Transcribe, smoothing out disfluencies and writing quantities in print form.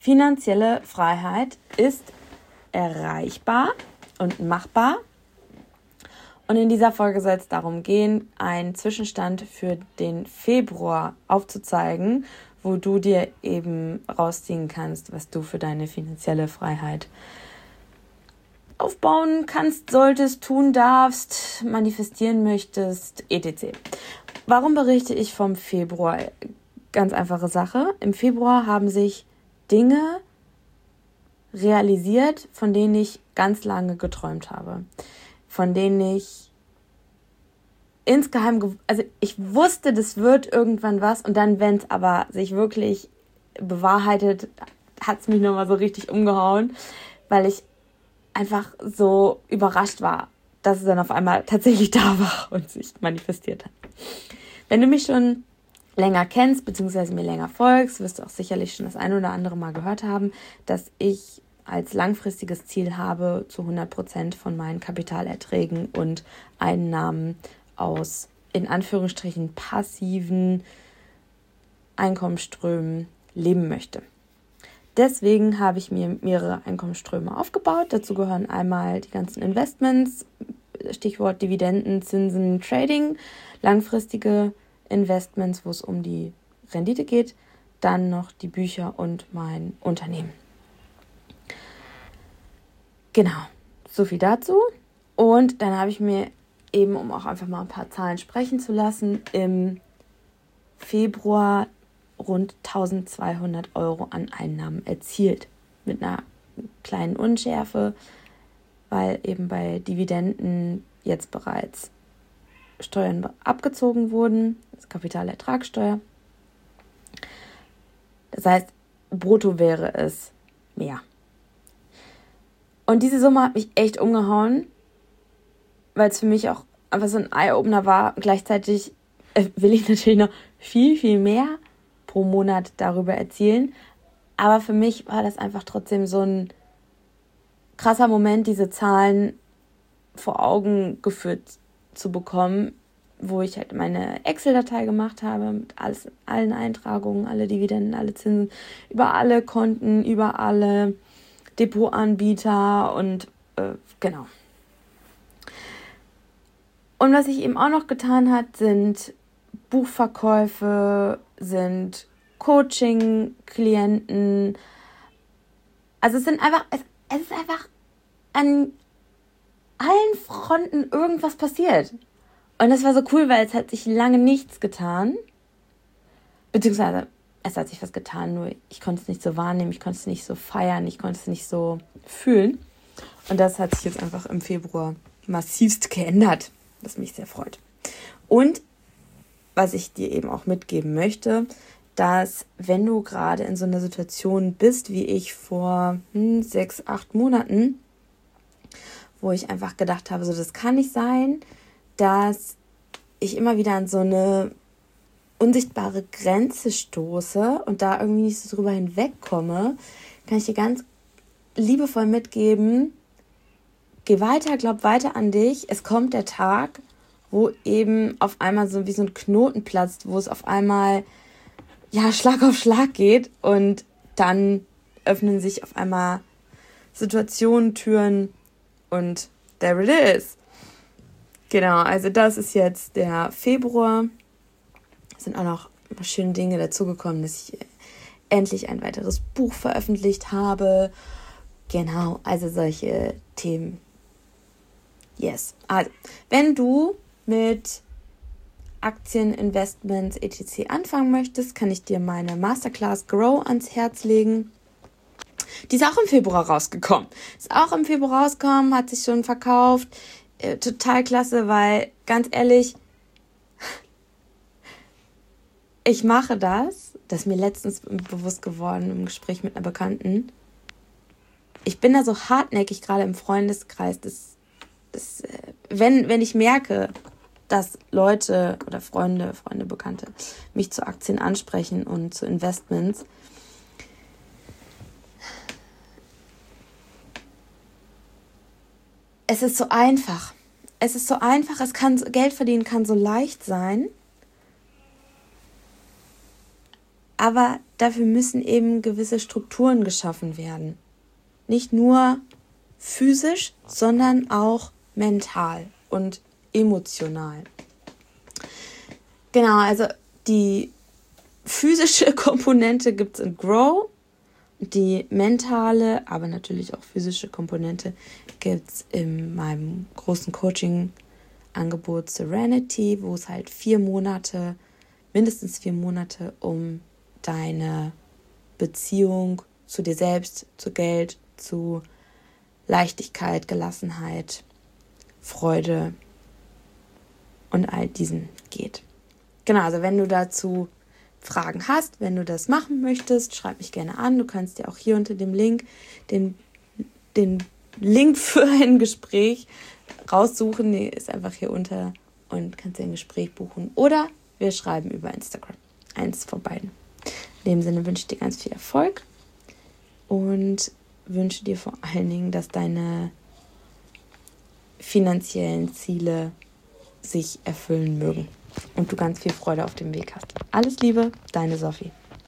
Finanzielle Freiheit ist erreichbar und machbar. Und in dieser Folge soll es darum gehen, einen Zwischenstand für den Februar aufzuzeigen, wo du dir eben rausziehen kannst, was du für deine finanzielle Freiheit aufbauen kannst, solltest, tun darfst, manifestieren möchtest, etc. Warum berichte ich vom Februar? Ganz einfache Sache. Im Februar haben sich Dinge realisiert, von denen ich ganz lange geträumt habe. Von denen ich insgeheim, also ich wusste, das wird irgendwann was und dann, wenn es aber sich wirklich bewahrheitet, hat es mich nochmal so richtig umgehauen, weil ich einfach so überrascht war, dass es dann auf einmal tatsächlich da war und sich manifestiert hat. Wenn du mich schon länger kennst, beziehungsweise mir länger folgst, wirst du auch sicherlich schon das eine oder andere Mal gehört haben, dass ich als langfristiges Ziel habe, zu 100% von meinen Kapitalerträgen und Einnahmen aus, in Anführungsstrichen, passiven Einkommensströmen leben möchte. Deswegen habe ich mir mehrere Einkommensströme aufgebaut. Dazu gehören einmal die ganzen Investments, Stichwort Dividenden, Zinsen, Trading, langfristige Investments, wo es um die Rendite geht, dann noch die Bücher und mein Unternehmen. Genau, so viel dazu. Und dann habe ich mir eben, um auch einfach mal ein paar Zahlen sprechen zu lassen, im Februar rund 1.200 € an Einnahmen erzielt. Mit einer kleinen Unschärfe, weil eben bei Dividenden jetzt bereits Steuern abgezogen wurden, das Kapitalertragssteuer. Das heißt, brutto wäre es mehr. Und diese Summe hat mich echt umgehauen, weil es für mich auch einfach so ein Eye-Opener war. Gleichzeitig will ich natürlich noch viel, viel mehr pro Monat darüber erzielen. Aber für mich war das einfach trotzdem so ein krasser Moment, diese Zahlen vor Augen geführt zu bekommen, wo ich halt meine Excel-Datei gemacht habe mit allen Eintragungen, alle Dividenden, alle Zinsen, über alle Konten, über alle Depotanbieter und genau. Und was ich eben auch noch getan hat, sind Buchverkäufe, sind Coaching-Klienten. Also es ist einfach an allen Fronten irgendwas passiert. Und das war so cool, weil es hat sich lange nichts getan. Beziehungsweise es hat sich was getan, nur ich konnte es nicht so wahrnehmen, ich konnte es nicht so feiern, ich konnte es nicht so fühlen. Und das hat sich jetzt einfach im Februar massivst geändert, was mich sehr freut. Und was ich dir eben auch mitgeben möchte, dass wenn du gerade in so einer Situation bist, wie ich vor 6, 8 Monaten, wo ich einfach gedacht habe, so das kann nicht sein, dass ich immer wieder an so eine unsichtbare Grenze stoße und da irgendwie nicht so drüber hinwegkomme, kann ich dir ganz liebevoll mitgeben, geh weiter, glaub weiter an dich. Es kommt der Tag, wo eben auf einmal so wie so ein Knoten platzt, wo es auf einmal Schlag auf Schlag geht und dann öffnen sich auf einmal Situationen, Türen und there it is. Genau, also das ist jetzt der Februar. Es sind auch noch schöne Dinge dazugekommen, dass ich endlich ein weiteres Buch veröffentlicht habe. Genau, also solche Themen. Yes. Also, wenn du mit Aktien, Investments, etc. anfangen möchtest, kann ich dir meine Masterclass Grow ans Herz legen. Die ist auch im Februar rausgekommen. Hat sich schon verkauft. Total klasse, weil, ganz ehrlich, ich mache das ist mir letztens bewusst geworden im Gespräch mit einer Bekannten. Ich bin da so hartnäckig, gerade im Freundeskreis, wenn ich merke, dass Leute oder Freunde, Bekannte mich zu Aktien ansprechen und zu Investments, es ist so einfach. Geld verdienen kann so leicht sein. Aber dafür müssen eben gewisse Strukturen geschaffen werden. Nicht nur physisch, sondern auch mental und emotional. Genau, also die physische Komponente gibt es in Grow. Die mentale, aber natürlich auch physische Komponente gibt es in meinem großen Coaching-Angebot Serenity, wo es halt mindestens 4 Monate um deine Beziehung zu dir selbst, zu Geld, zu Leichtigkeit, Gelassenheit, Freude und all diesen geht. Genau, also wenn du dazu Fragen hast, wenn du das machen möchtest, schreib mich gerne an. Du kannst dir auch hier unter dem Link den Link für ein Gespräch raussuchen. Der ist einfach hier unter und kannst dir ein Gespräch buchen. Oder wir schreiben über Instagram. Eins von beiden. In dem Sinne wünsche ich dir ganz viel Erfolg und wünsche dir vor allen Dingen, dass deine finanziellen Ziele sich erfüllen mögen und du ganz viel Freude auf dem Weg hast. Alles Liebe, deine Sophie.